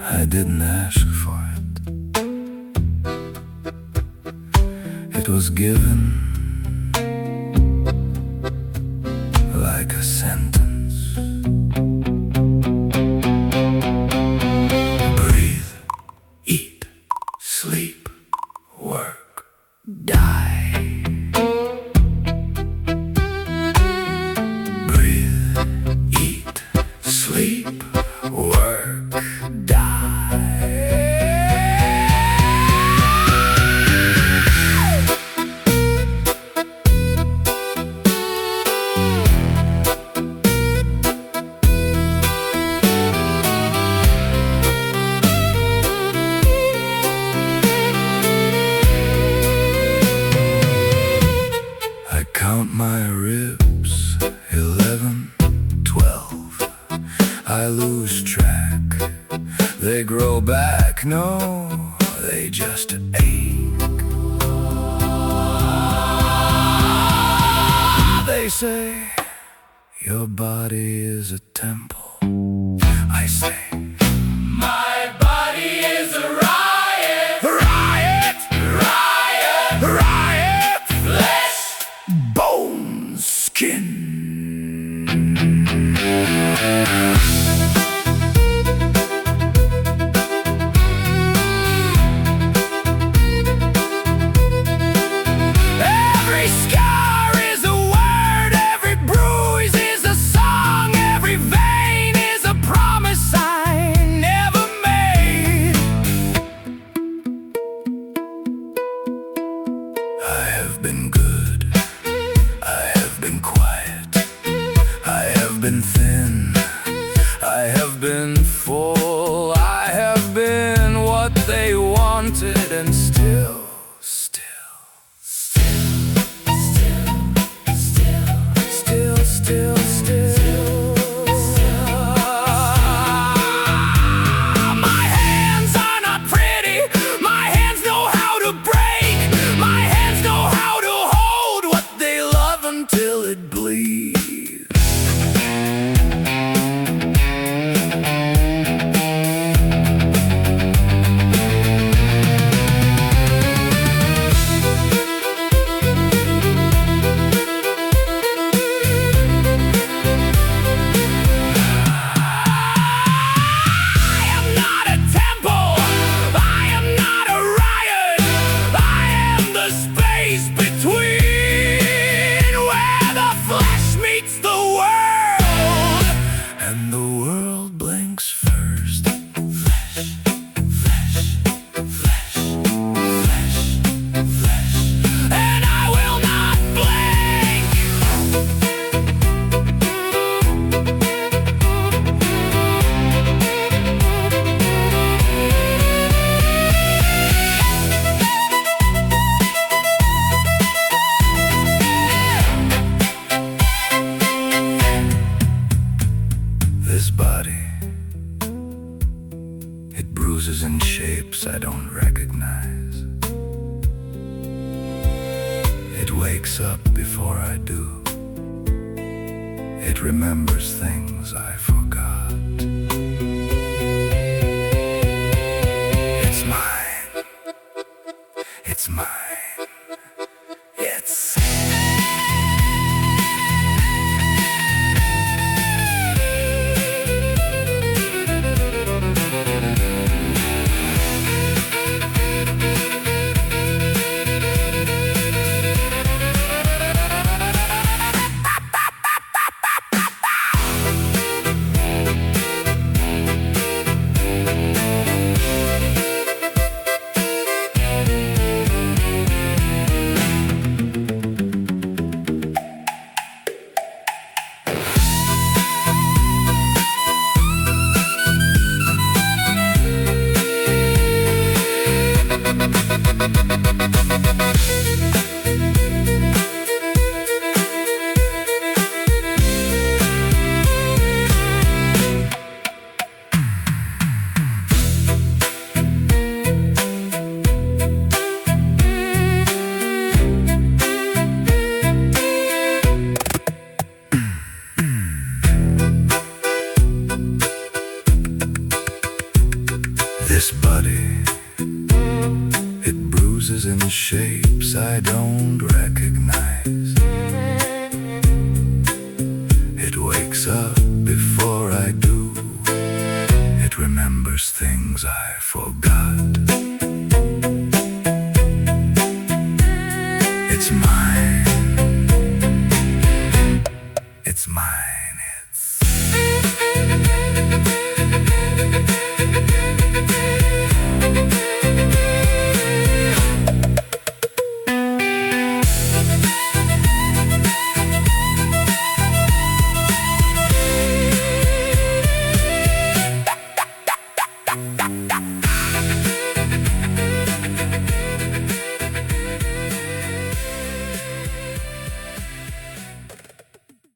I didn't ask for it. It was given like a sentence. Breathe, eat, sleep, work, die. Breathe, eat, sleep, work, die. I count my ribs, 11, 12. I lose track. They grow back, no, they just ache. They say, your body is a temple. I say, my body is a riot. Riot, riot, riot. Flesh, bone, skin. Every scar is a word, every bruise is a song, every vein is a promise I never made. I have been good, I have been quiet, I have been thin, I have been full, I have been what they wanted, and still. My hands are not pretty. My hands know how to break. My hands know how to hold what they love until it bleeds. And the world blinks first. Flesh, flesh, flesh, flesh, flesh. And I will not blink. This body, it bruises in shapes I don't recognize. It wakes up before I do. It remembers things I forgot. It's mine. It's mine. It's This body, it bruises in shapes I don't recognize. It wakes up before I do. It remembers things I forgot.